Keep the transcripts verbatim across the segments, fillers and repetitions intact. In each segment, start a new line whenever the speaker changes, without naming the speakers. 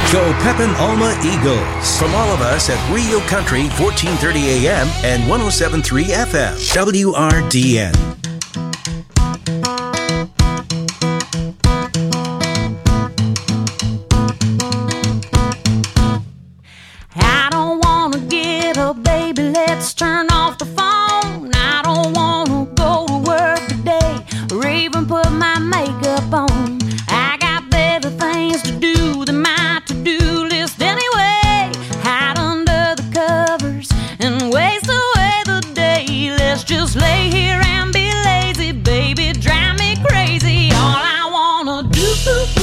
Go Pepin Alma Eagles. From all of us at Rio Country, fourteen thirty A M and one oh seven point three F M. W R D N.
I don't want to get up, baby, let's turn off the phone. I don't want to go to work today or even put my makeup on. I got better things to do than my to-do list anyway. Hide under the covers and waste away the day. Let's just lay here and be lazy, baby, drive me crazy. All I want to do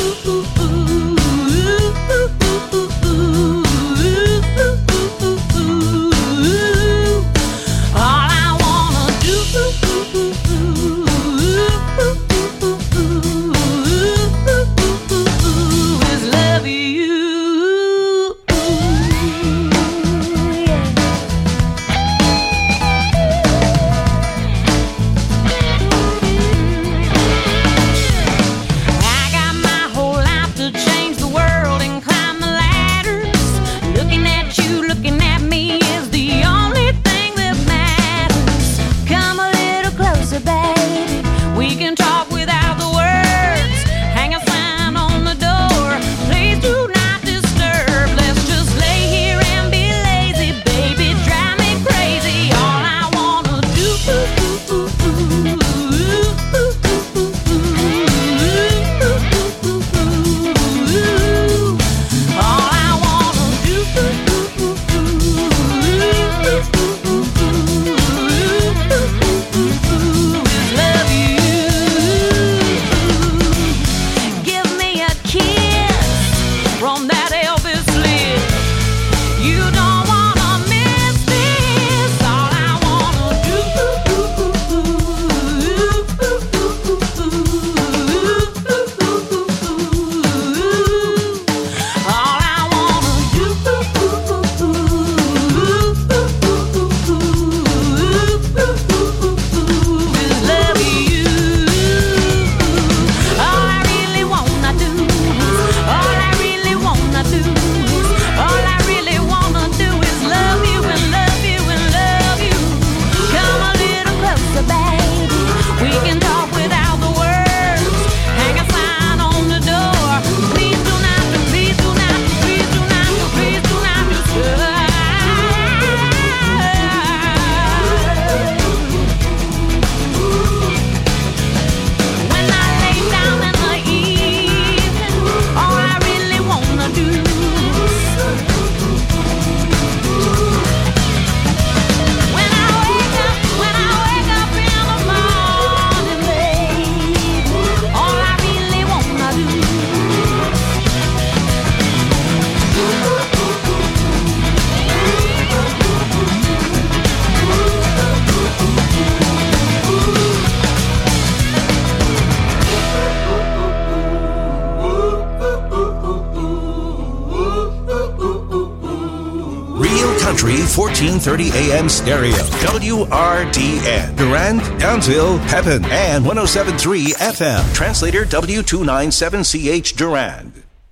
fourteen thirty A M stereo. W R D N. Durand, Townsville, Pepin, and one oh seven point three F M. Translator W two ninety-seven C H Durand.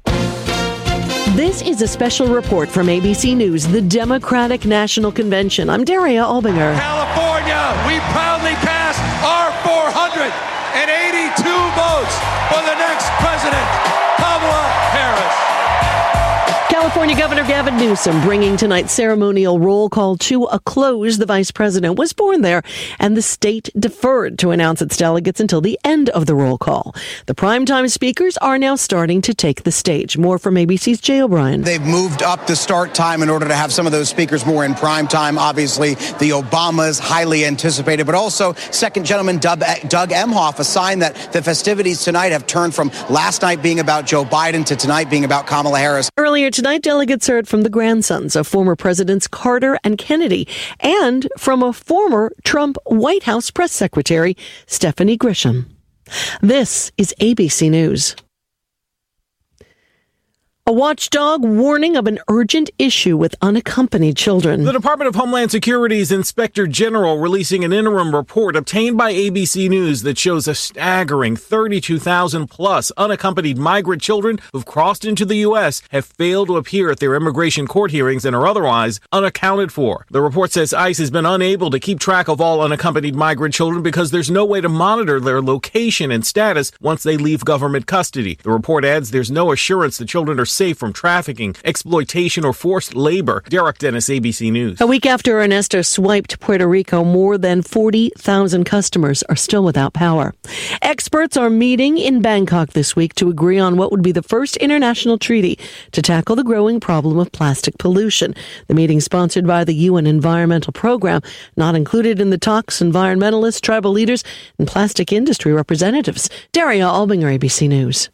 This is a special report from A B C News, the Democratic National Convention. I'm Daria Albinger.
California, we proudly passed our four hundred eighty-two votes for the next president, Kamala Harris.
California Governor Gavin Newsom bringing tonight's ceremonial roll call to a close. The vice president was born there, and the state deferred to announce its delegates until the end of the roll call. The primetime speakers are now starting to take the stage. More from A B C's Jay O'Brien.
They've moved up the start time in order to have some of those speakers more in prime time. Obviously, the Obamas, highly anticipated, but also second gentleman Doug, Doug Emhoff, a sign that the festivities tonight have turned from last night being about Joe Biden to tonight being about Kamala Harris.
Earlier tonight, delegates heard from the grandsons of former Presidents Carter and Kennedy and from a former Trump White House press secretary, Stephanie Grisham. This is A B C News. A watchdog warning of an urgent issue with unaccompanied children.
The Department of Homeland Security's Inspector General releasing an interim report obtained by A B C News that shows a staggering thirty-two thousand plus unaccompanied migrant children who've crossed into the U S have failed to appear at their immigration court hearings and are otherwise unaccounted for. The report says ICE has been unable to keep track of all unaccompanied migrant children because there's no way to monitor their location and status once they leave government custody. The report adds there's no assurance the children are safe from trafficking, exploitation, or forced labor. Derek Dennis, A B C News.
A week after Ernesto swiped Puerto Rico, more than forty thousand customers are still without power. Experts are meeting in Bangkok this week to agree on what would be the first international treaty to tackle the growing problem of plastic pollution. The meeting, sponsored by the U N Environmental Program, not included in the talks environmentalists, tribal leaders, and plastic industry representatives. Daria Albinger, A B C News.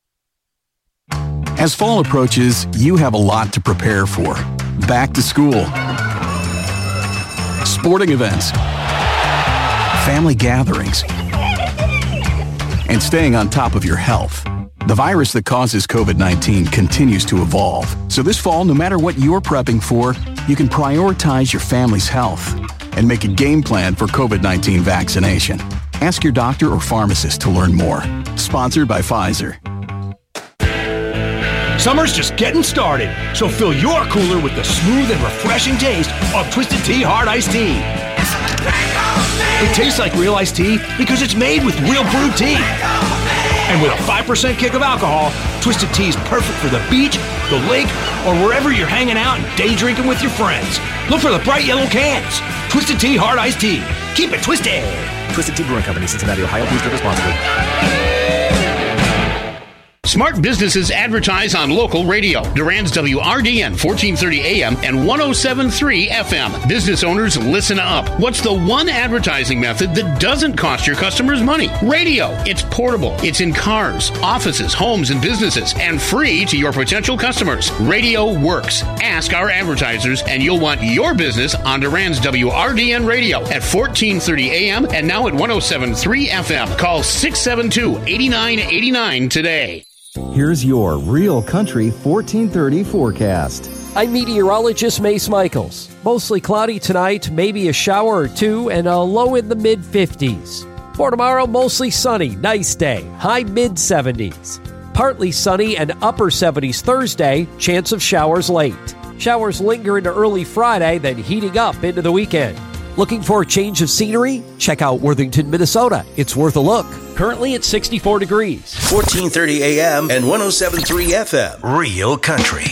As fall approaches, you have a lot to prepare for. Back to school, sporting events, family gatherings, and staying on top of your health. The virus that causes covid nineteen continues to evolve. So this fall, no matter what you're prepping for, you can prioritize your family's health and make a game plan for covid nineteen vaccination. Ask your doctor or pharmacist to learn more. Sponsored by Pfizer.
Summer's just getting started, so fill your cooler with the smooth and refreshing taste of Twisted Tea Hard Iced Tea. It tastes like real iced tea because it's made with real brewed tea. And with a five percent kick of alcohol, Twisted Tea is perfect for the beach, the lake, or wherever you're hanging out and day drinking with your friends. Look for the bright yellow cans. Twisted Tea Hard Iced Tea. Keep it twisted.
Twisted Tea Brewing Company, Cincinnati, Ohio. Please drink responsibly.
Smart businesses advertise on local radio. Durand's W R D N fourteen thirty A M and one oh seven point three F M. Business owners, listen up. What's the one advertising method that doesn't cost your customers money? Radio. It's portable. It's in cars, offices, homes, and businesses, and free to your potential customers. Radio works. Ask our advertisers, and you'll want your business on Durand's W R D N Radio at fourteen thirty A M and now at one oh seven point three F M. Call six seven two, eight nine eight nine today.
Here's your Real Country fourteen thirty forecast.
I'm meteorologist Mace Michaels. Mostly cloudy tonight, maybe a shower or two, and a low in the mid fifties. For tomorrow, mostly sunny, nice day, high mid seventies. Partly sunny and upper seventies Thursday, chance of showers late. Showers linger into early Friday, then heating up into the weekend. Looking for a change of scenery? Check out Worthington, Minnesota. It's worth a look. Currently at sixty-four degrees.
fourteen thirty A M and one oh seven point three F M. Real Country.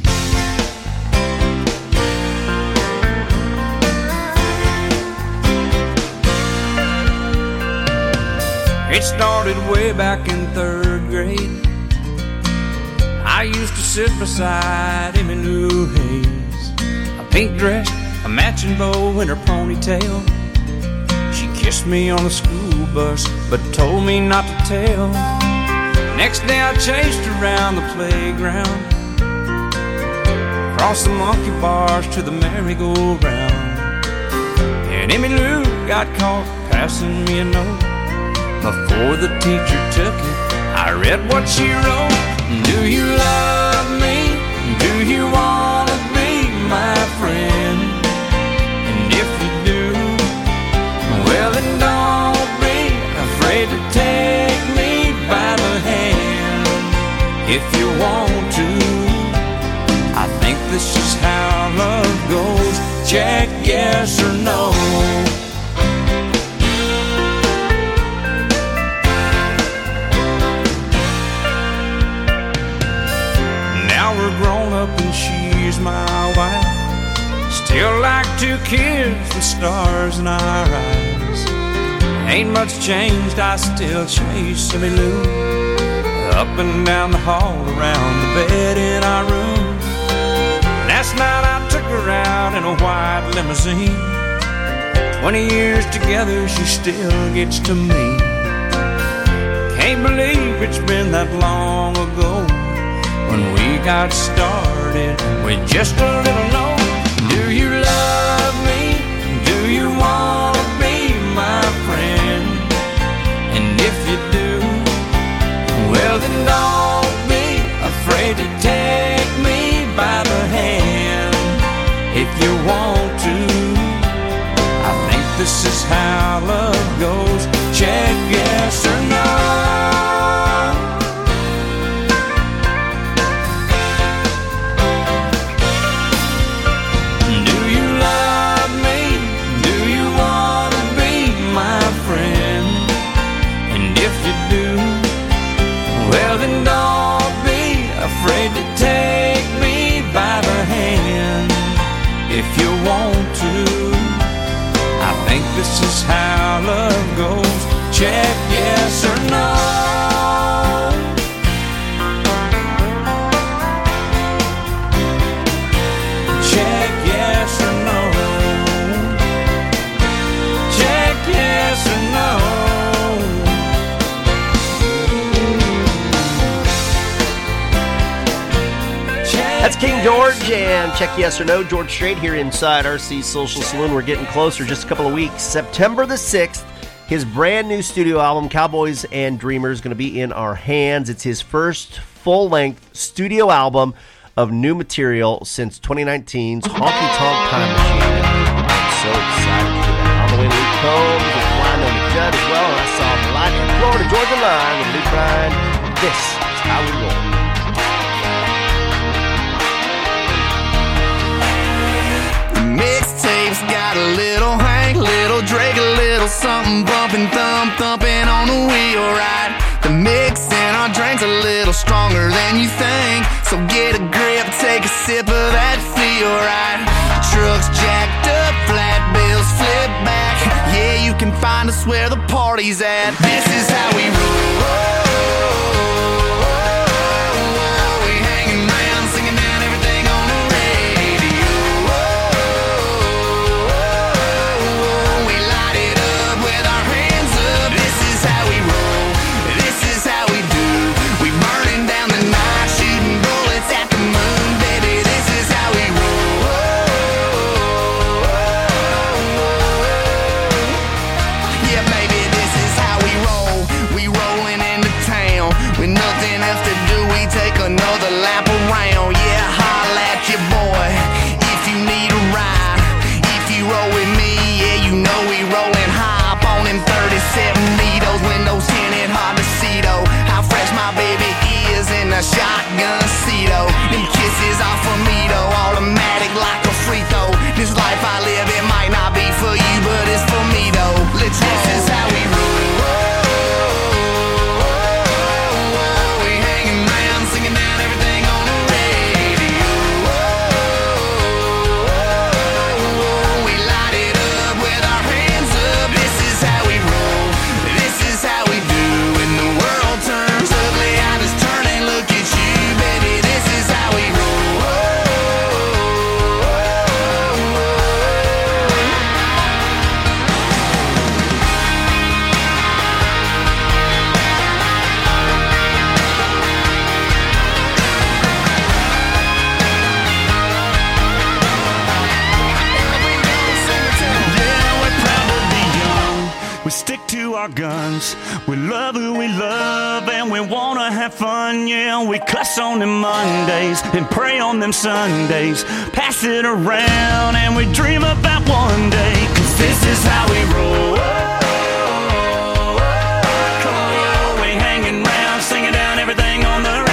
It started way back in third grade. I used to sit beside Emmy Lou Hayes, a pink dress, a matching bow in her ponytail. She kissed me on the school bus, but told me not to tell. Next day I chased her around the playground, across the monkey bars to the merry-go-round. And Emmy Lou got caught passing me a note. Before the teacher took it, I read what she wrote. Do you love me? Do you want to be my friend? And if you do, well then don't be afraid to take me by the hand. If you want to, I think this is how love goes. Check yes or no. We're grown up and she's my wife. Still like two kids with stars in our eyes. Ain't much changed, I still chase Emmy Lou up and down the hall, around the bed in our room. Last night I took her out in a white limousine. Twenty years together, she still gets to me. Can't believe it's been that long ago when we got started with just a little note. Do you love me? Do you want to be my friend? And if you do, well then don't be afraid to tell
George, and check yes or no. George Strait here inside R C Social Saloon. We're getting closer, just a couple of weeks. September the sixth, his brand new studio album, Cowboys and Dreamers, is going to be in our hands. It's his first full-length studio album of new material since twenty nineteen's Honky Tonk Time Machine. I'm so excited for that. On the way to Luke Combs with Ryan on the Judd as well, and I saw him live in Florida Georgia Line with Luke Ryan. This is how we roll.
Mixtapes got a little Hank, little Drake, a little something bumping, thump, thumping on the wheel, right? The mix in our drinks a little stronger than you think, so get a grip, take a sip of that feel, right? Trucks jacked up, flat bills flip back, yeah, you can find us where the party's at. This is how we roll. Another lap around, yeah, holla at your boy if you need a ride. If you roll with me, yeah, you know we rollin' high up on them thirty-seven needles, windows tinted, hard to see though how fresh my baby is in a shotgun seat, oh. Them kisses off of me though, automatic like a free throw. This life I live, it might not be for you, but it's for me though. Let's roll. This is how we roll.
Our guns, we love who we love and we wanna have fun, yeah. We cuss on them Mondays and pray on them Sundays, pass it around and we dream about one day, cause this is how we roll. Come on, we hanging round, singing down everything on the radio.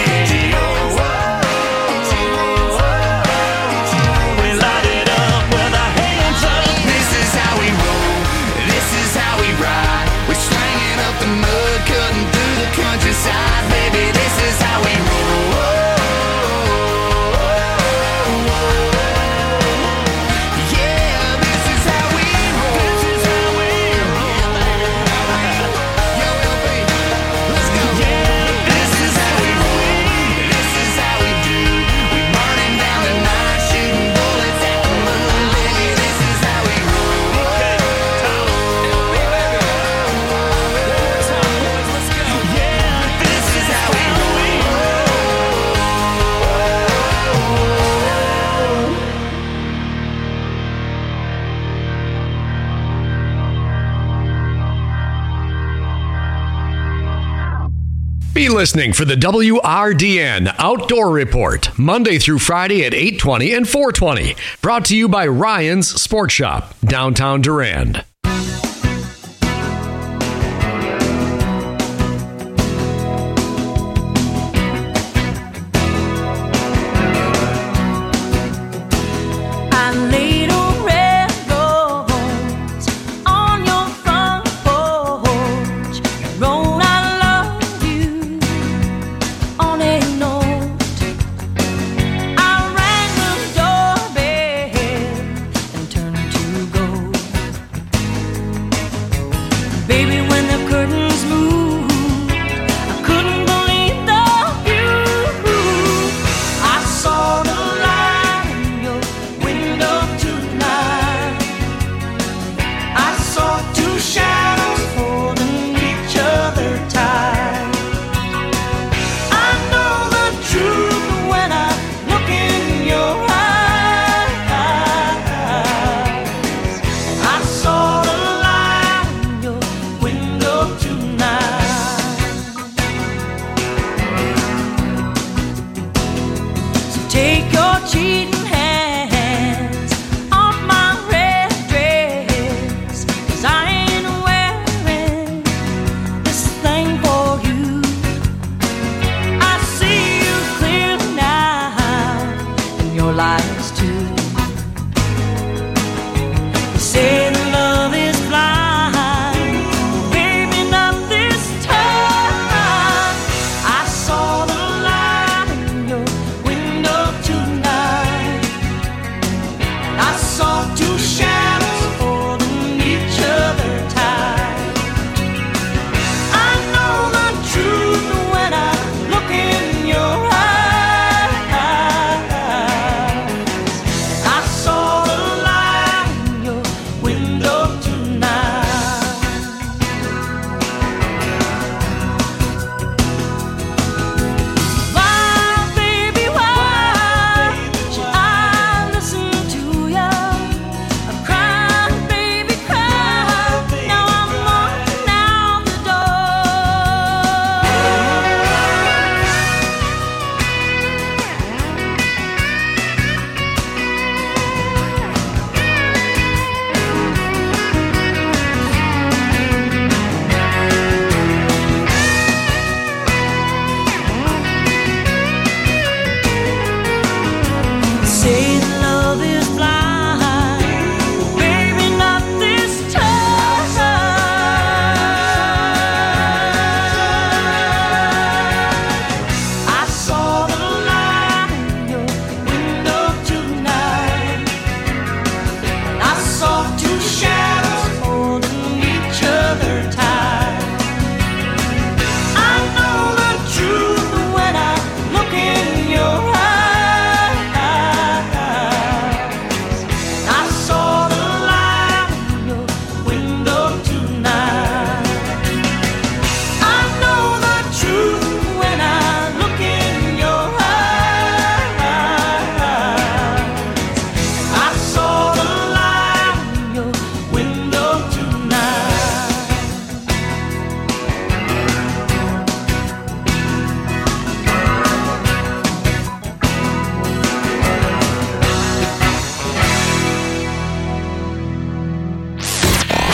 We light it up with our hands up. This is how we roll, this is how we ride. Slanging up the mud, cutting through the countryside, baby, this is how we roll. Yeah, this is how we roll. This is how we roll. Yo, L B, let's go. Yeah, this is how we roll. This is how we do. We burning down the night, shooting bullets at the moon, baby, this is how we roll. Okay, Tom, L B, baby.
Be listening for the W R D N Outdoor Report, Monday through Friday at eight twenty and four twenty. Brought to you by Ryan's Sports Shop, downtown Durand.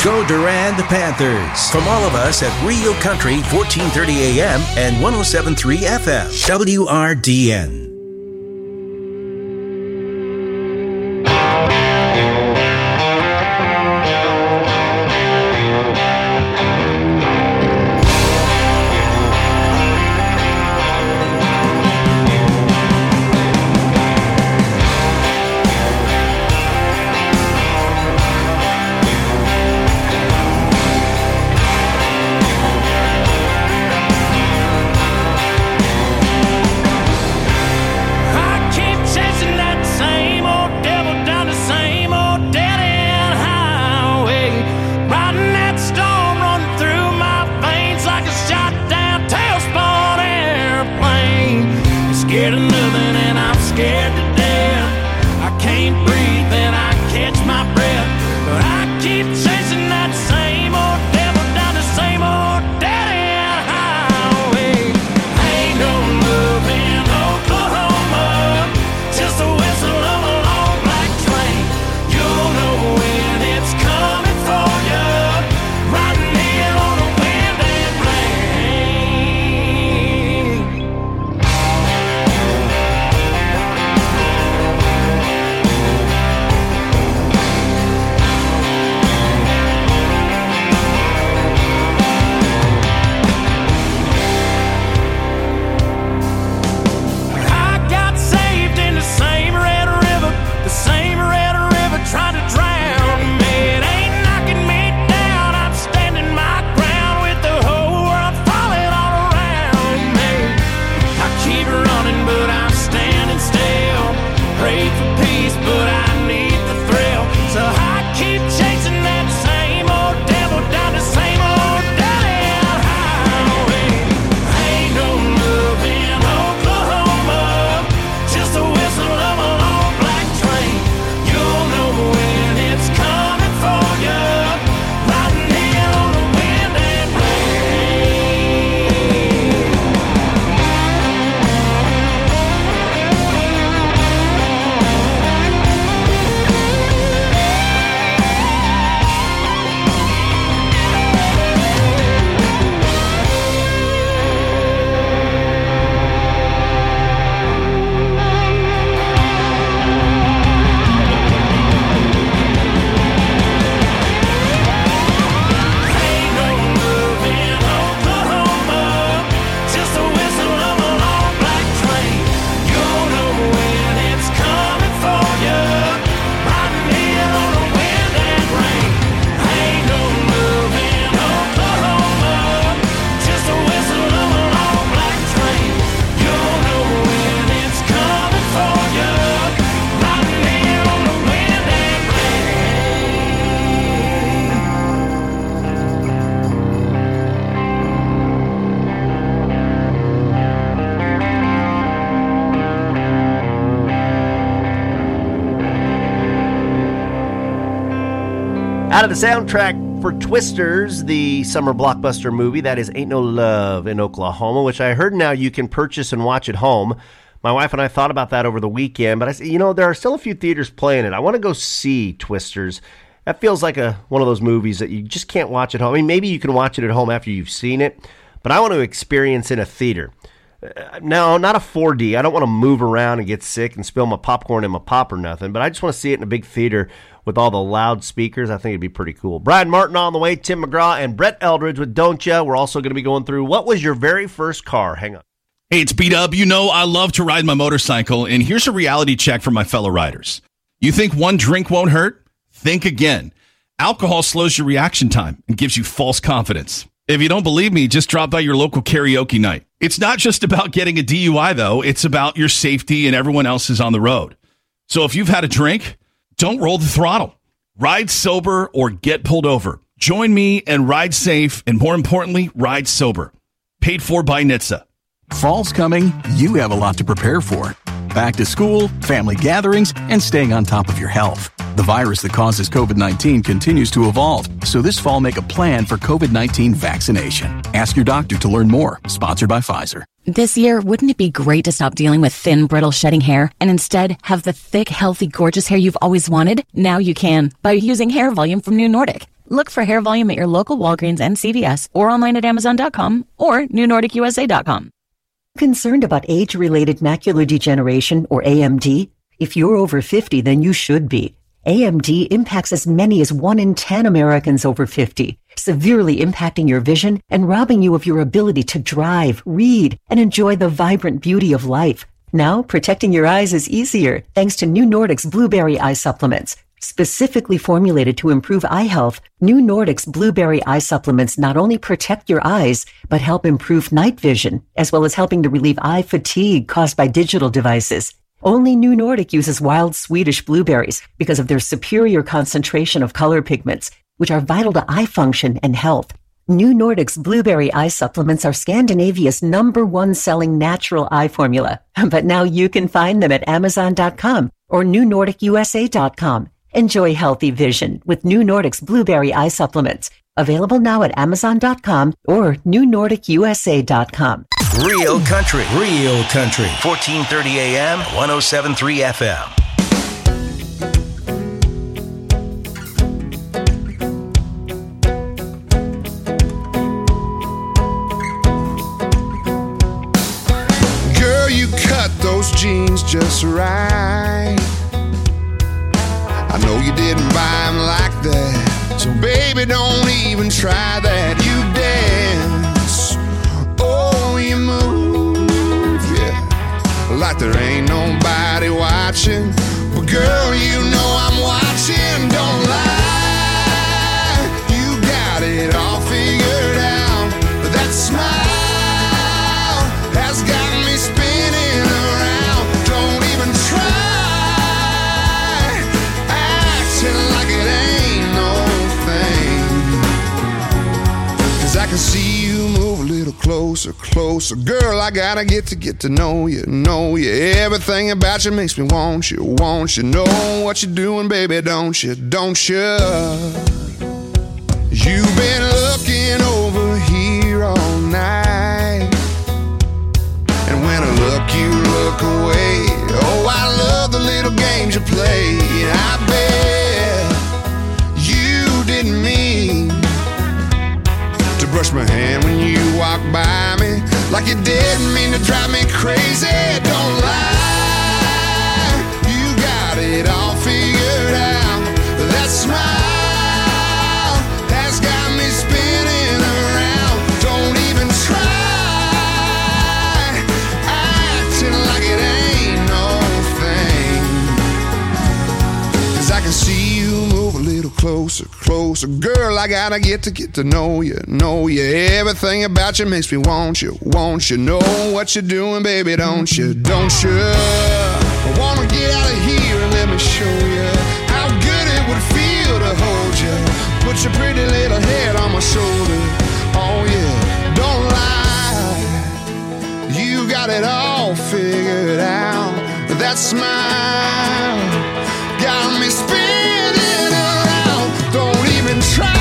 Go Durand Panthers. From all of us at Rio Country, fourteen thirty A M and one oh seven point three F M. W R D N.
Out of the soundtrack for Twisters, the summer blockbuster movie, that is Ain't No Love in Oklahoma, which I heard now you can purchase and watch at home. My wife and I thought about that over the weekend, but I said, you know, there are still a few theaters playing it. I want to go see Twisters. That feels like a one of those movies that you just can't watch at home. I mean, maybe you can watch it at home after you've seen it, but I want to experience in a theater. Uh, no, not a four D. I don't want to move around and get sick and spill my popcorn in my pop or nothing, but I just want to see it in a big theater with all the loud speakers. I think it'd be pretty cool. Brian Martin on the way, Tim McGraw, and Brett Eldridge with Don't Ya. We're also going to be going through what was your very first car. Hang on.
Hey, it's B-Dub. You know I love to ride my motorcycle, and here's a reality check for my fellow riders. You think one drink won't hurt? Think again. Alcohol slows your reaction time and gives you false confidence. If you don't believe me, just drop by your local karaoke night. It's not just about getting a D U I, though. It's about your safety and everyone else's on the road. So if you've had a drink, don't roll the throttle. Ride sober or get pulled over. Join me and ride safe, and more importantly, ride sober. Paid for by N H T S A.
Fall's coming, you have a lot to prepare for. Back to school, family gatherings, and staying on top of your health. The virus that causes covid nineteen continues to evolve, so this fall make a plan for covid nineteen vaccination. Ask your doctor to learn more. Sponsored by Pfizer.
This year, wouldn't it be great to stop dealing with thin, brittle, shedding hair and instead have the thick, healthy, gorgeous hair you've always wanted? Now you can by using Hair Volume from New Nordic. Look for hair volume at your local Walgreens and C V S or online at amazon dot com or new nordic u s a dot com.
Concerned about age-related macular degeneration, or A M D? If you're over fifty, then you should be. A M D impacts as many as one in ten Americans over fifty, severely impacting your vision and robbing you of your ability to drive, read, and enjoy the vibrant beauty of life. Now, protecting your eyes is easier thanks to New Nordic's Blueberry Eye Supplements. Specifically formulated to improve eye health, New Nordic's Blueberry Eye Supplements not only protect your eyes, but help improve night vision, as well as helping to relieve eye fatigue caused by digital devices. Only New Nordic uses wild Swedish blueberries because of their superior concentration of color pigments, which are vital to eye function and health. New Nordic's Blueberry Eye Supplements are Scandinavia's number one selling natural eye formula. But now you can find them at amazon dot com or new nordic u s a dot com. Enjoy healthy vision with New Nordic's Blueberry Eye Supplements. Available now at amazon dot com or new nordic u s a dot com.
Real country, real country. fourteen thirty A M, one oh seven point three F M.
Girl, you cut those jeans just right. I know you didn't buy them like that, so baby, don't even try that. You dance, oh, you move, yeah, like there ain't nobody watching. But girl, you know I'm watching, don't lie. You got it all figured out, but that smile has got me spinning around. Don't even try like it ain't no thing, 'cause I can see you move a little closer, closer. Girl, I gotta get to get to know you, know you. Everything about you makes me want you, want you. Know what you're doing, baby, don't you, don't you? You've been looking over here all night, and when I look, you look away. Oh, I love the little games you play. I bet didn't mean to brush my hand when you walked by me, like you didn't mean to drive me crazy. Don't lie, you got it all figured out. That smile has got me spinning around. Don't even try acting like it ain't no thing, 'cause I can see you move a little closer, closer. Girl, I gotta get to get to know you, know you. Everything about you makes me want you, want you. Know what you're doing, baby, don't you, don't you? I wanna get out of here and let me show you how good it would feel to hold you. Put your pretty little head on my shoulder. Oh yeah, don't lie, you got it all figured out. That smile got me spinning around. Don't even try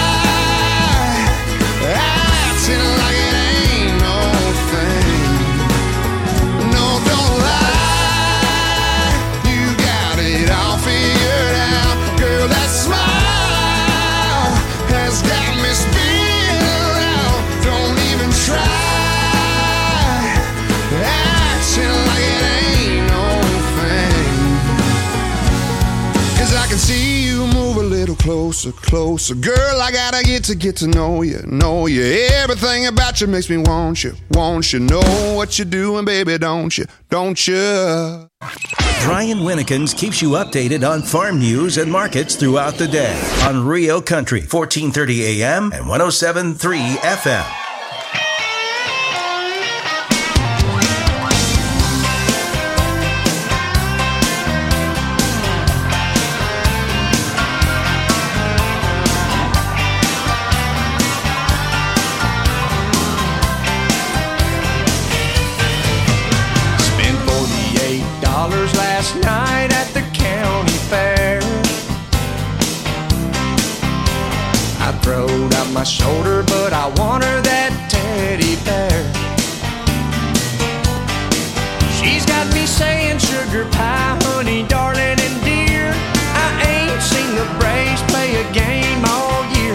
acting like it ain't no thing. No, don't lie, you got it all figured out. Girl, that smile has got me spinning around. Don't even try acting like it ain't no thing, 'cause I can see you move a little closer, closer. Girl, I gotta get to get to know you, know you. Everything about you makes me want you, want you. Know what you're doing, baby, don't you, don't you?
Brian Winnekins keeps you updated on farm news and markets throughout the day on Rio Country, fourteen thirty A M and one oh seven point three F M.
Last night at the county fair, I throwed out my shoulder, but I want her that teddy bear. She's got me saying sugar pie, honey, darling, and dear. I ain't seen the Braves play a game all year.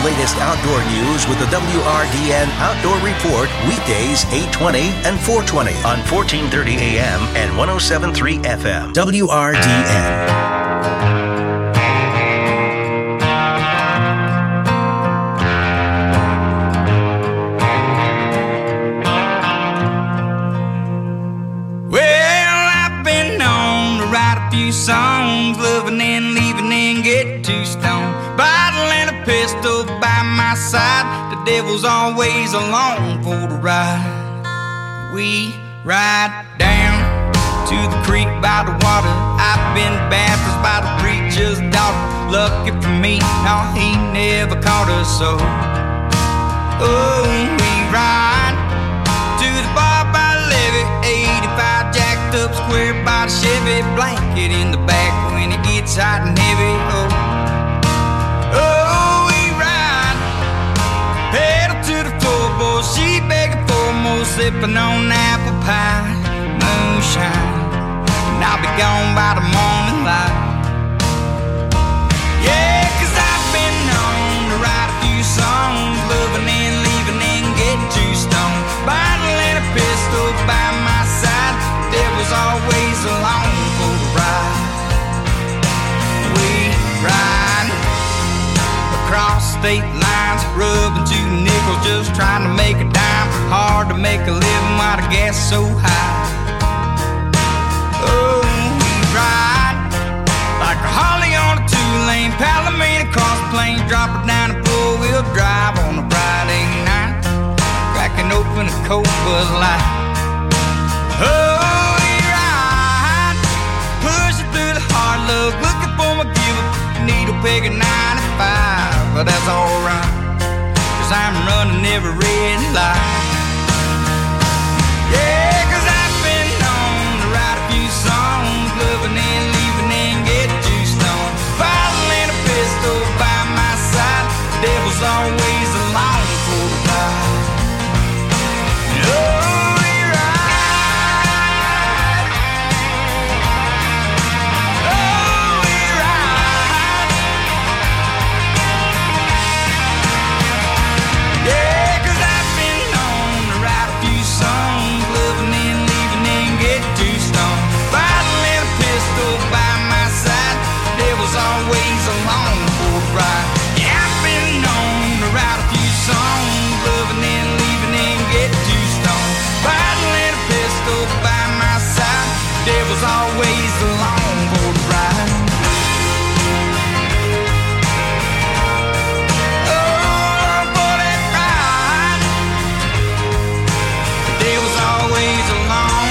latest outdoor news with the W R D N Outdoor Report weekdays eight twenty and four twenty on fourteen thirty A M and one oh seven point three F M. W R D N.
Songs, loving and leaving and get too stoned. Bottle and a pistol by my side. The devil's always along for the ride. We ride down to the creek by the water. I've been baptized by the preacher's daughter. Lucky for me, no, he never caught us so. Oh, we ride to the bar by the levee, eighty-five jacked up square by the Chevy, blanket in the back when it gets hot and heavy. Oh, oh, we ride, pedal to the floorboard, she begging for more, sipping on apple pie, moonshine, and I'll be gone by the morning light. Yeah, 'cause I've been known to write a few songs, loving and leaving and get too stoned. Bottle and a pistol by my side, there was always along for the ride. We ride across state lines, rubbing two nickels, just trying to make a dime. Hard to make a living while the gas is so high. Oh, we ride like a Harley on a two-lane, Palomino across the plain, drop it down a four-wheel drive on a Friday night, cracking open a cold Bud Light. Oh, we ride, pushing through the hard luck, looking for my give-up, needle peg at ninety-five, but that's alright, 'cause I'm running every red light. Yeah, 'cause I've been known to write a few songs, loving and leaving and get too stoned. Bottle and a pistol by my side, the devil's always along for the ride. Oh, we ride. Oh, we ride. Yeah, 'cause I've been known to write a few songs, loving and leaving and get too stoned. Bottle and a pistol by my side, devil's always along for the ride. Yeah, I've been known to write a few songs, loving and leaving and get too stoned. Bottle and a pistol by my side, devil's always along for the ride. Oh, for that ride, the devil's always along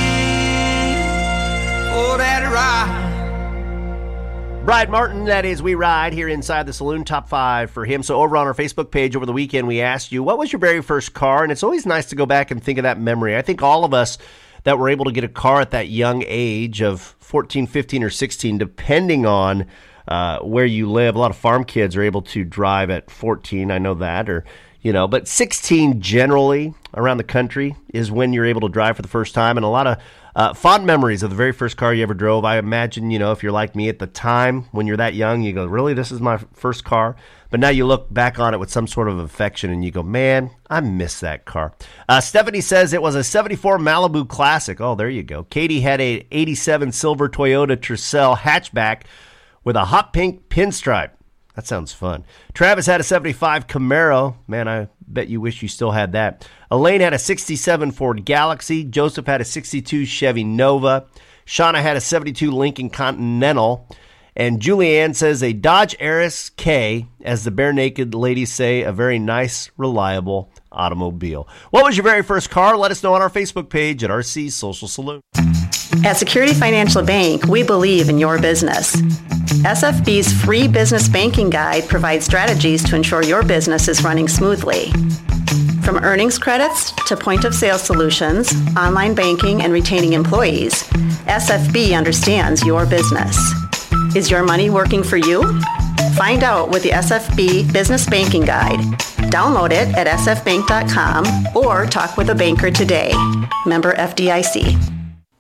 for that ride.
Brian Martin, that is We Ride, here inside the saloon, top five for him. So over on our Facebook page over the weekend, we asked you, what was your very first car? And it's always nice to go back and think of that memory. I think all of us that were able to get a car at that young age of fourteen, fifteen, or sixteen, depending on uh, where you live. A lot of farm kids are able to drive at fourteen, I know that, or, you know, but sixteen generally around the country is when you're able to drive for the first time. And a lot of Uh, fond memories of the very first car you ever drove. I imagine, you know, if you're like me at the time, when you're that young, you go, really, this is my first car? But now you look back on it with some sort of affection and you go, man, I miss that car. Uh, Stephanie says it was a seventy-four Malibu Classic. Oh, there you go. Katie had a eighty-seven silver Toyota Tercel hatchback with a hot pink pinstripe. That sounds fun. Travis had a seventy-five Camaro. Man, I bet you wish you still had that. Elaine had a sixty-seven Ford Galaxy. Joseph had a sixty-two Chevy Nova. Shauna had a seventy-two Lincoln Continental. And Julianne says a Dodge Aris K, as the bare naked ladies say, a very nice, reliable automobile. What was your very first car? Let us know on our Facebook page at R C Social Saloon.
At Security Financial Bank, we believe in your business. S F B's free business banking guide provides strategies to ensure your business is running smoothly. From earnings credits to point-of-sale solutions, online banking, and retaining employees, S F B understands your business. Is your money working for you? Find out with the S F B Business Banking Guide. Download it at s f bank dot com or talk with a banker today. Member F D I C.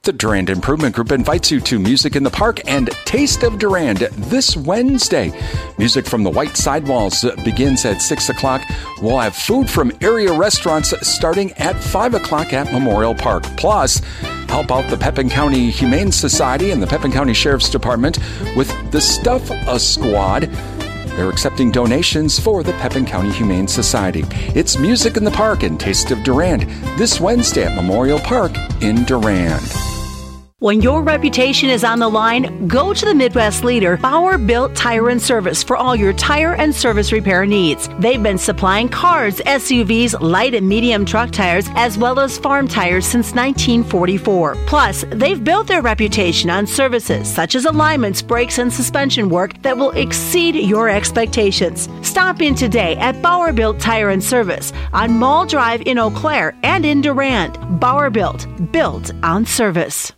The Durand Improvement Group invites you to Music in the Park and Taste of Durand this Wednesday. Music from the White Sidewalls begins at six o'clock. We'll have food from area restaurants starting at five o'clock at Memorial Park. Plus, help out the Pepin County Humane Society and the Pepin County Sheriff's Department with the Stuff a Squad. They're accepting donations for the Pepin County Humane Society. It's Music in the Park and Taste of Durand this Wednesday at Memorial Park in Durand.
When your reputation is on the line, go to the Midwest leader, Bauer Built Tire and Service, for all your tire and service repair needs. They've been supplying cars, S U Vs, light and medium truck tires, as well as farm tires since nineteen forty-four. Plus, they've built their reputation on services such as alignments, brakes, and suspension work that will exceed your expectations. Stop in today at Bauer Built Tire and Service on Mall Drive in Eau Claire and in Durand. Bauer Built, built on service.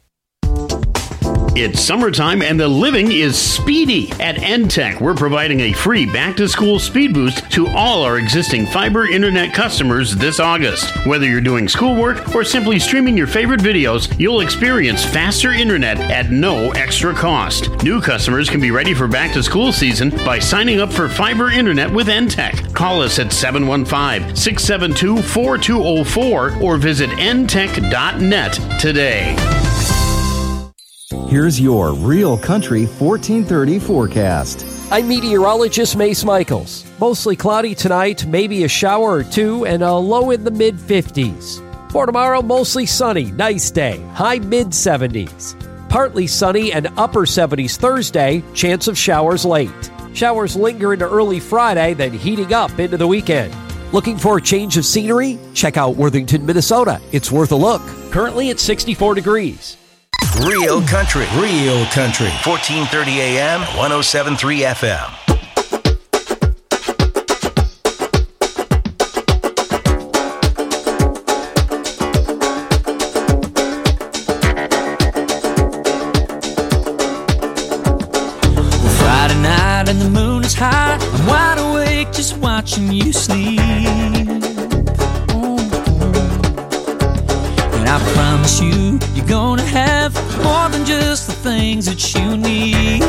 It's summertime and the living is speedy. At N Tech, we're providing a free back-to-school speed boost to all our existing fiber internet customers this August. Whether you're doing schoolwork or simply streaming your favorite videos, you'll experience faster internet at no extra cost. New customers can be ready for back-to-school season by signing up for fiber internet with N Tech. Call us at seven one five, six seven two, four two zero four or visit n tech dot net today.
Here's your Real Country fourteen thirty forecast.
I'm meteorologist Mace Michaels. Mostly cloudy tonight, maybe a shower or two, and a low in the mid fifties. For tomorrow, mostly sunny, nice day, high mid seventies. Partly sunny and upper seventies Thursday, chance of showers late. Showers linger into early Friday, then heating up into the weekend. Looking for a change of scenery? Check out Worthington, Minnesota. It's worth a look. Currently at sixty-four degrees.
Real Country. Real Country. fourteen thirty A M, one oh seven point three F M.
Friday night and the moon is high. I'm wide awake just watching you sleep. And I promise you, you're gonna have more than just the things that you need.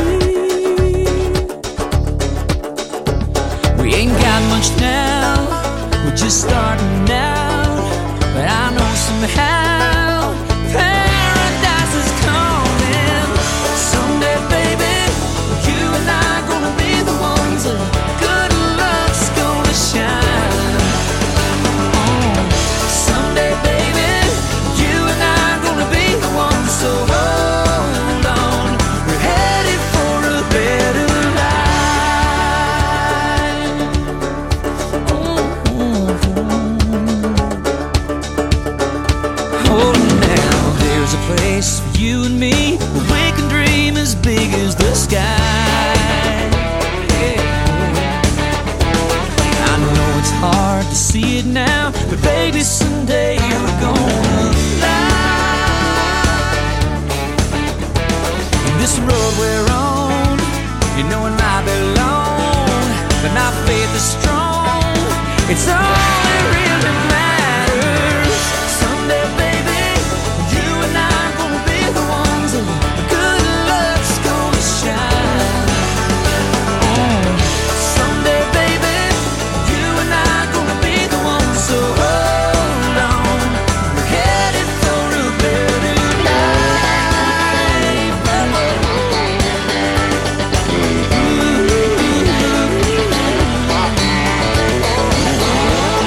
We ain't got much now, we're just starting out. But I know somehow paradise is coming. Someday, baby, you and I are gonna be the ones that good love's gonna shine. Oh, someday, baby, you and I are gonna be the ones. So hold on, we're headed for a better life. Hold on now, there's a place for you and me where we can dream as big as the sky. Yeah. I know it's hard to see it now, but baby, someday we're gonna fly. And this road we're on, you know it might be long, but my faith is strong. It's all that really matters. Someday, baby, you and I are gonna be the ones that good luck's gonna shine. Oh, someday, baby, you and I are gonna be the ones. So hold on, we're headed for a better life. Ooh.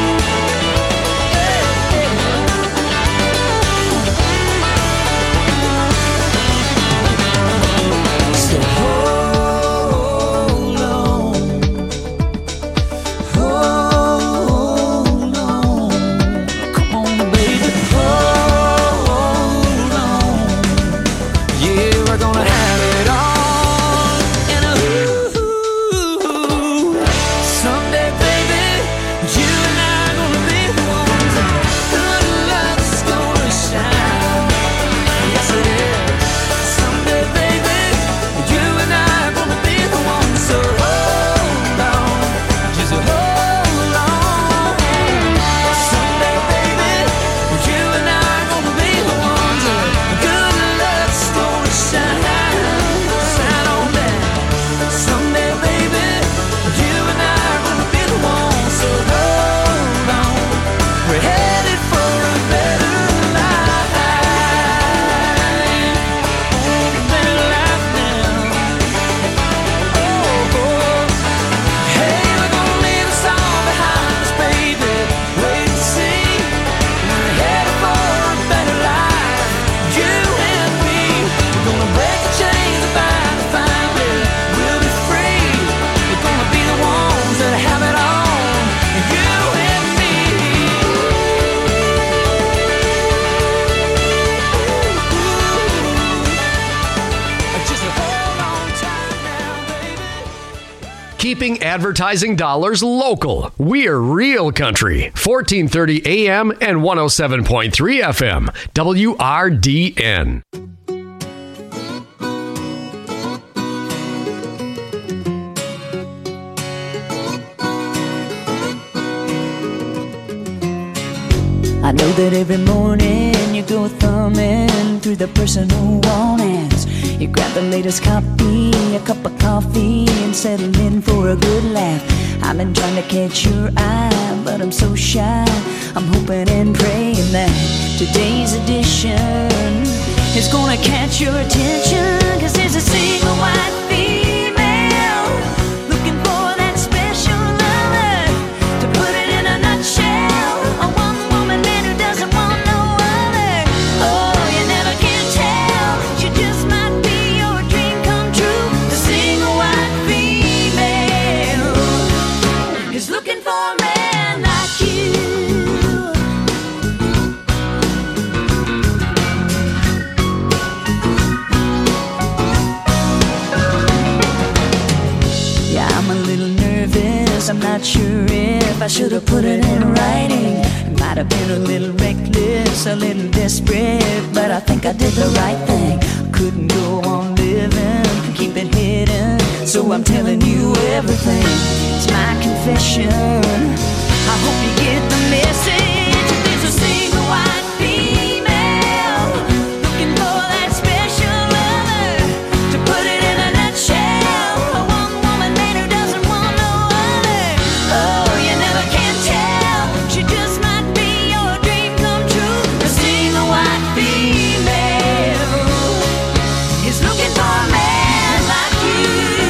keeping advertising dollars local. We're Real Country, fourteen thirty A M and one oh seven point three F M, W R D N.
I know that every morning you go thumbing through the personal wannets. You grab the latest copy, a cup of coffee, and settle in for a good laugh. I've been trying to catch your eye, but I'm so shy. I'm hoping and praying that today's edition is gonna catch your attention. Cause there's a single white female looking for that special lover to put it in a nutshell. A one woman man who doesn't want no other. Oh, you never can tell. She just might be your dream come true. The single white female is looking for a man like you. Yeah, I'm a little nervous. I'm not sure if I should have put it in writing. It might have been a little reckless, a little desperate, but I think I did the right thing. Couldn't go on living, keep it hidden, so I'm telling you everything. It's my confession. I hope you get the message. There's a single white female looking for that special lover to put it in a nutshell. A one woman man who doesn't want no other. Oh, you never can tell. She just might be your dream come true. A single white female is looking for a man like you.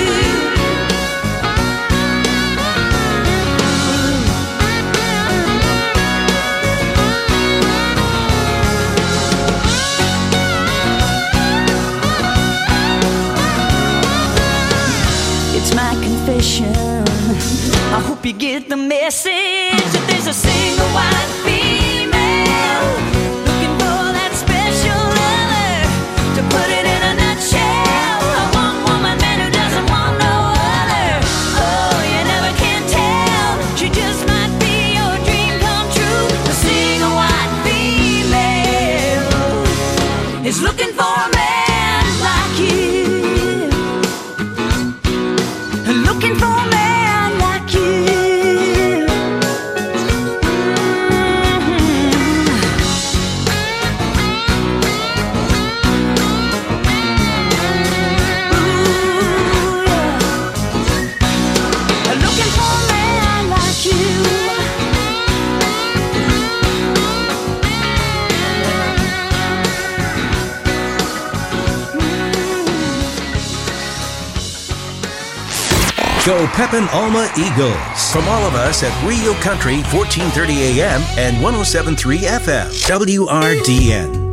It's my confession. I hope you get the message that there's a single white female looking for that special lover to put it in a nutshell. A one woman man who doesn't want no other. Oh, you never can tell. She just might be your dream come true. A single white female is looking for a man like you. Looking for a man like you. Looking for a man like you.
Go Pepin Alma Eagles. From all of us at Rio Country, fourteen thirty A M and one oh seven point three F M, W R D N.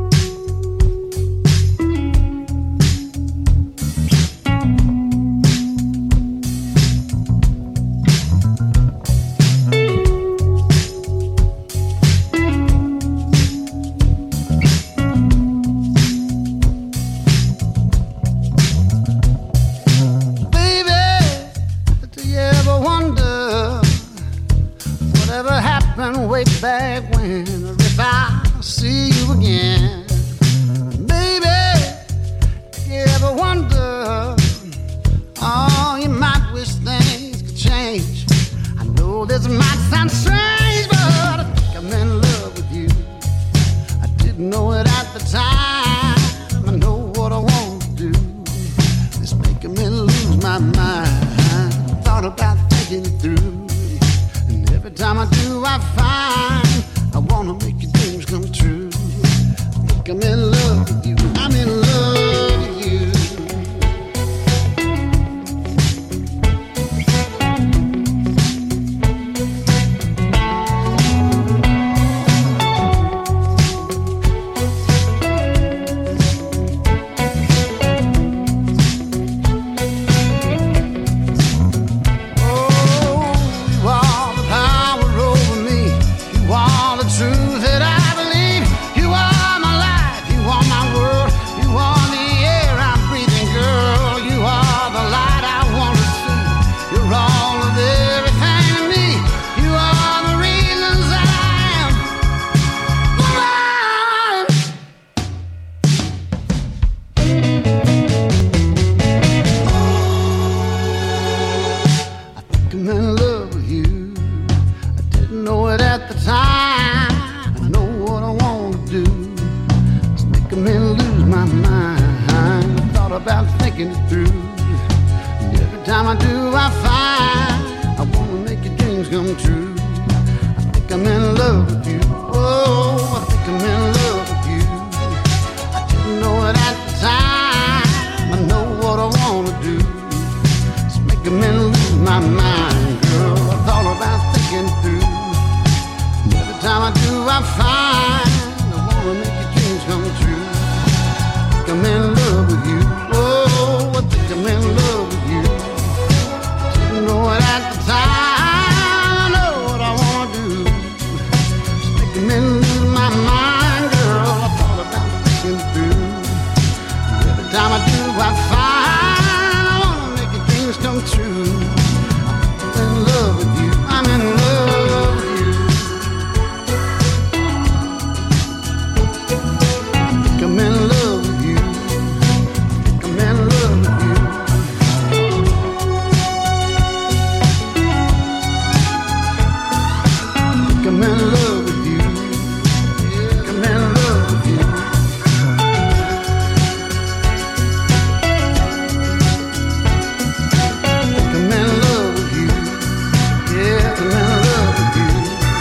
Do you ever wonder whatever happened way back when? Or if I see you again, baby? Do you ever wonder? Oh, you might wish things could change. I know this might sound strange, but I think I'm in love with you. I didn't know it at the time. I know what I want to do. It's making me lose my mind. Thought about thinking it through, and every time I do, I find I wanna make your dreams come true. I think I'm in love with you. I'm in love with you. You're all time I do, I find I wanna make your dreams come true. I think I'm in love with you. Oh, I think I'm in love with you. I didn't know it at the time. I know what I wanna do. It's making me lose my mind, girl. I thought about thinking through. Every time I do, I find I wanna make your dreams come true. I think I'm in love with you. Oh, I think I'm in love with you. Didn't know it at the time. I know what I wanna do. It's making me lose my mind, girl. I thought about thinking through. Every time I do, I find I wanna make your dreams come true. I'm in love with you. I'm in love with you. I think I'm in love with you. I think I'm in love with you. I think I'm in love with you. Yeah, I'm in love with you. I'm in love with you. Yeah, I'm in love with you.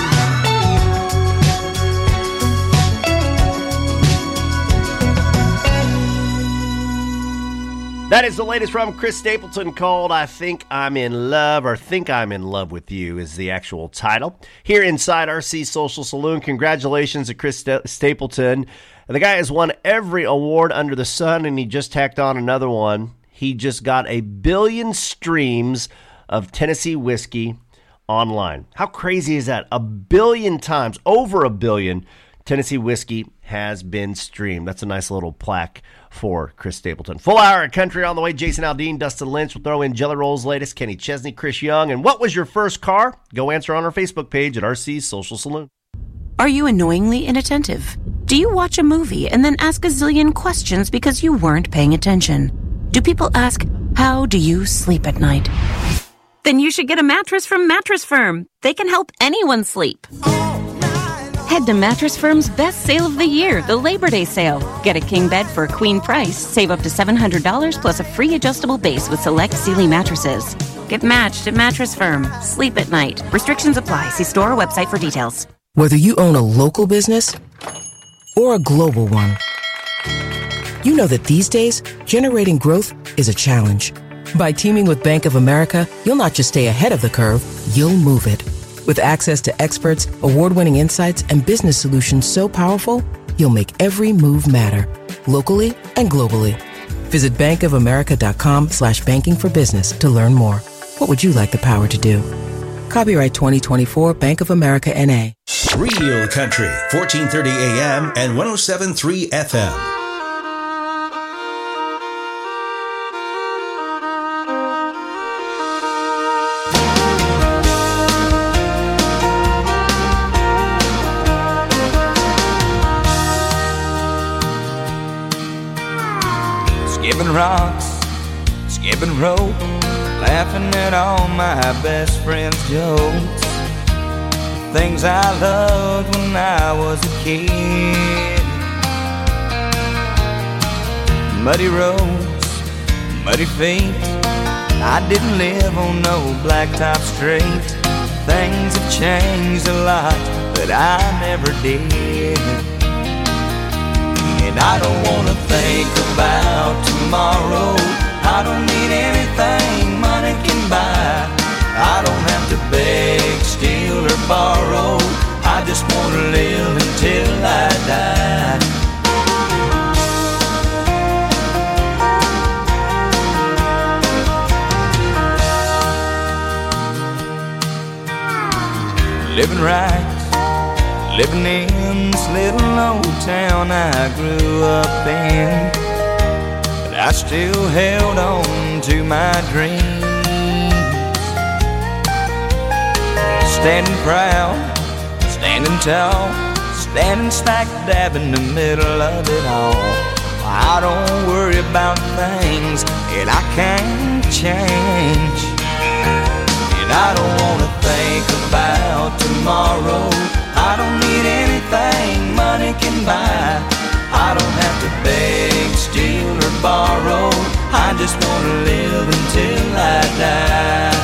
That is the latest from Chris Stapleton called I Think I'm in Love, or Think I'm in Love with You is the actual title. Here inside R C Social Saloon, congratulations to Chris Sta- Stapleton. The guy has won every award under the sun, and he just tacked on another one. He just got a billion streams of Tennessee whiskey online. How crazy is that? A billion times, over a billion, Tennessee whiskey has been streamed. That's a nice little plaque for Chris Stapleton. Full hour of country on the way. Jason Aldean, Dustin Lynch. We'll throw in Jelly Roll's latest, Kenny Chesney, Chris Young. And what was your first car? Go answer on our Facebook page at R C Social Saloon.
Are you annoyingly inattentive? Do you watch a movie and then ask a zillion questions because you weren't paying attention? Do people ask, how do you sleep at night? Then you should get a mattress from Mattress Firm. They can help anyone sleep. Head to Mattress Firm's best sale of the year, the Labor Day sale. Get a king bed for a queen price. Save up to seven hundred dollars plus a free adjustable base with select Sealy mattresses. Get matched at Mattress Firm. Sleep at night. Restrictions apply. See store or website for details.
Whether you own a local business or a global one, you know that these days, generating growth is a challenge. By teaming with Bank of America, you'll not just stay ahead of the curve, you'll move it. With access to experts, award-winning insights, and business solutions so powerful, you'll make every move matter, locally and globally. Visit bankofamerica.com slash banking for business to learn more. What would you like the power to do? Copyright twenty twenty-four Bank of America N A.
Real Country, fourteen thirty A M and one oh seven point three F M.
Skipping rocks, skipping rope, laughing at all my best friends' jokes. Things I loved when I was a kid. Muddy roads, muddy feet. I didn't live on no blacktop street. Things have changed a lot, but I never did. And I don't wanna think about tomorrow. I don't need anything money can buy. I don't have to beg, steal, or borrow. I just wanna live until I die. Living right, living in this little old town I grew up in, but I still held on to my dreams. Standing proud, standing tall, standing smack dab in the middle of it all. I don't worry about things that I can't change, and I don't wanna think about tomorrow. I don't need anything money can buy. I don't have to beg, steal, or borrow. I just wanna live until I die.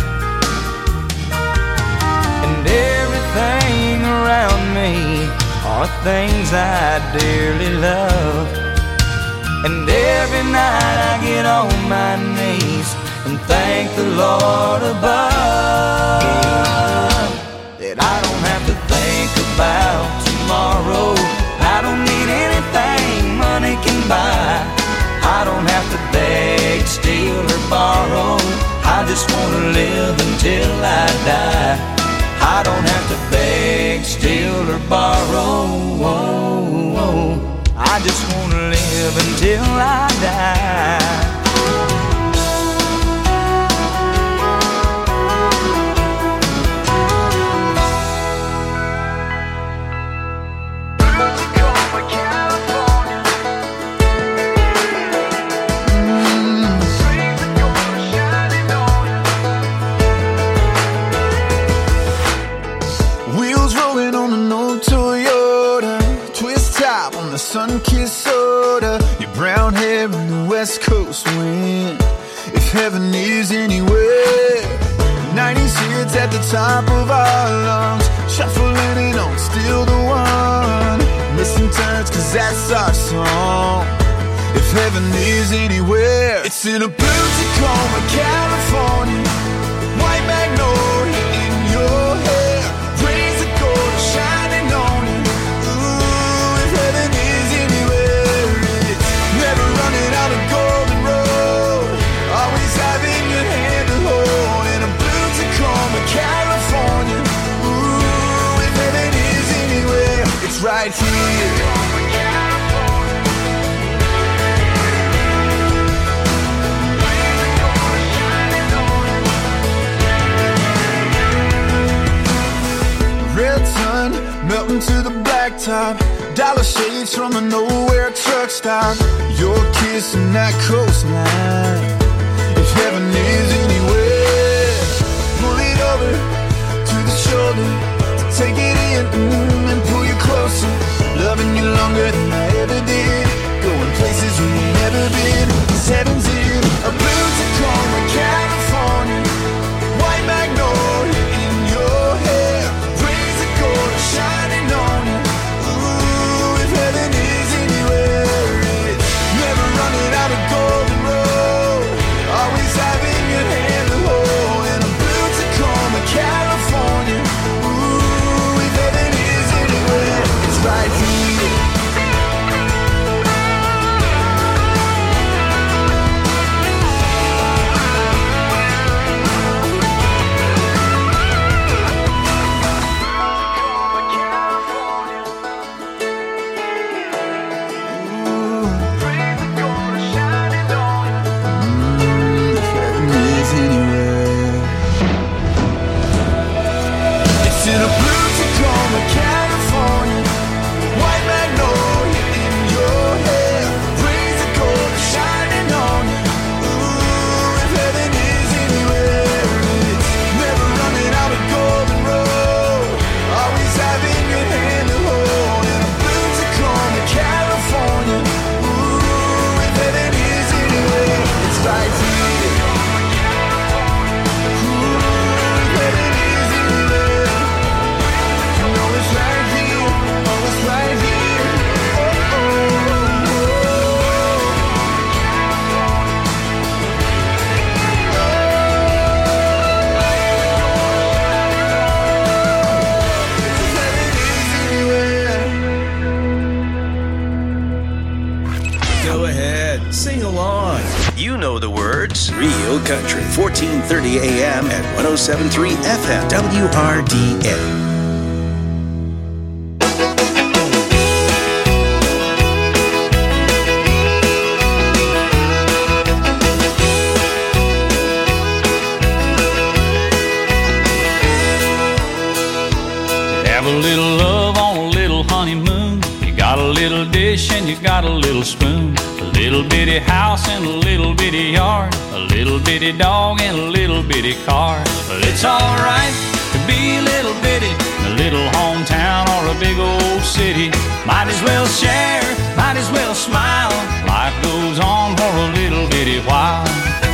And everything around me are things I dearly love. And every night I get on my knees and thank the Lord above that I don't have to think about tomorrow. I don't need anything money can buy. I don't have to beg, steal, or borrow. I just wanna live until I die. I don't have to beg, steal, or borrow. I just wanna live until I die.
Sun-kissed soda, your brown hair in the West Coast wind. If heaven is anywhere, nineties hits at the top of our lungs, shuffling it on, still the one. Missing turns, cause that's our song. If heaven is anywhere, it's in a blue Tacoma, California. White magnolia in your hair, rays of gold shining on you. Ooh, if heaven is anywhere, it's never running out of golden road, always having your hand to hold. In a blue Tacoma, California. Ooh, if heaven is anywhere, it's right here. Red sun melting to the blacktop, dollar shades from a nowhere truck stop. Your kiss and that coastline. If heaven is anywhere, pull it over to the shoulder to take it in mm, and pull you closer. Loving you longer than I ever did, going places we ain't never been. Cause heaven's in a blue Tacoma, California. White magnolia in your hair, shining on you. Ooh, if heaven is anywhere, it's never running out of golden road, always having your hand to hold. In a blue Tacoma, California. Ooh, if heaven is anywhere, it's right here. In a blue Tacoma, California. White magnolia in your hair, rays of gold shining on you. Ooh, if heaven is anywhere, it's never running out of golden road, always having your hand to hold. In a blue Tacoma, California. Ooh, if heaven is anywhere, it's right here.
Go ahead, sing along. You know the words. Real Country, fourteen thirty A M at one oh seven point three F M, W R D N.
Have a little love on a little honeymoon. You got a little dish and you got a little spoon. A little bitty house and a little bitty yard. A little bitty dog and a little bitty car. But it's alright to be a little bitty in a little hometown or a big old city. Might as well share, might as well smile. Life goes on for a little little bitty while.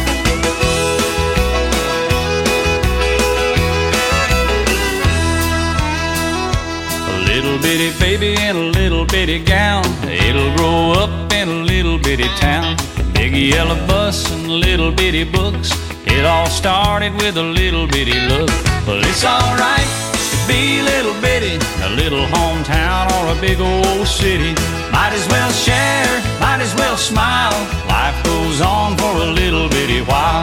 A little bitty baby in a little bitty gown, it'll grow up in a little bitty town. Big yellow bus and little bitty books, it all started with a little bitty look. Well, it's alright to be little bitty, a little hometown or a big old city. Might as well share, might as well smile. Life goes on for a little bitty while.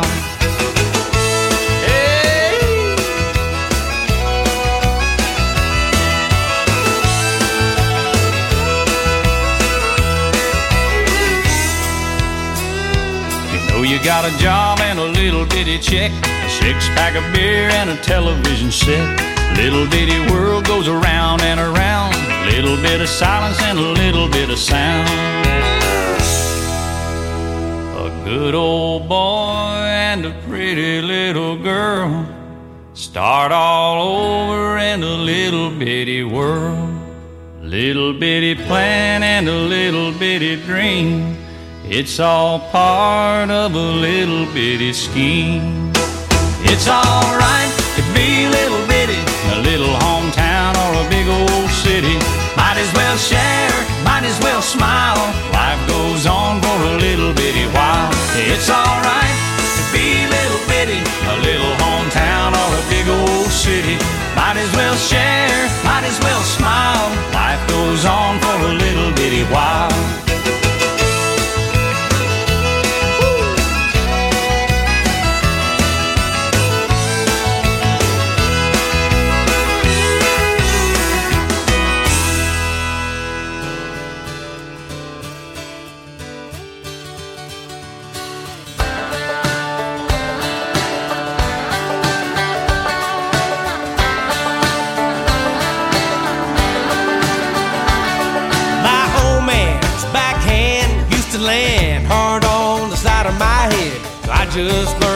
You got a job and a little bitty check, a six-pack of beer and a television set. Little bitty world goes around and around, little bit of silence and a little bit of sound. A good old boy and a pretty little girl start all over in a little bitty world. Little bitty plan and a little bitty dream, it's all part of a little bitty scheme. It's alright to be little bitty, a little hometown or a big old city. Might as well share, might as well smile. Life goes on for a little bitty while. It's alright to be little bitty, a little hometown or a big old city. Might as well share, might as well smile. Life goes on for a little bitty while.
Land hard on the side of my head. So I just learned